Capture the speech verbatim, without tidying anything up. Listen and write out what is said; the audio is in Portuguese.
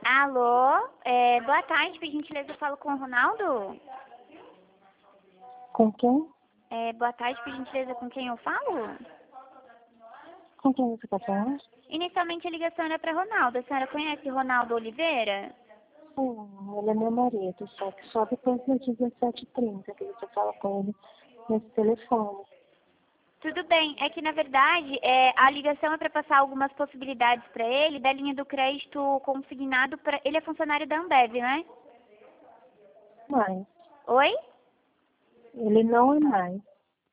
Alô, é, boa tarde, por gentileza, eu falo com o Ronaldo? Com quem? É, boa tarde, por gentileza, com quem eu falo? Com quem você está falando? Inicialmente a ligação era para Ronaldo. A senhora conhece Ronaldo Oliveira? Sim, ele é meu marido, só que só depois das dezessete e trinta que você fala com ele nesse telefone. Tudo bem, é que na verdade é, a ligação é para passar algumas possibilidades para ele da linha do crédito consignado para. Ele é funcionário da Ambev, né? Mas Oi? ele não é mais.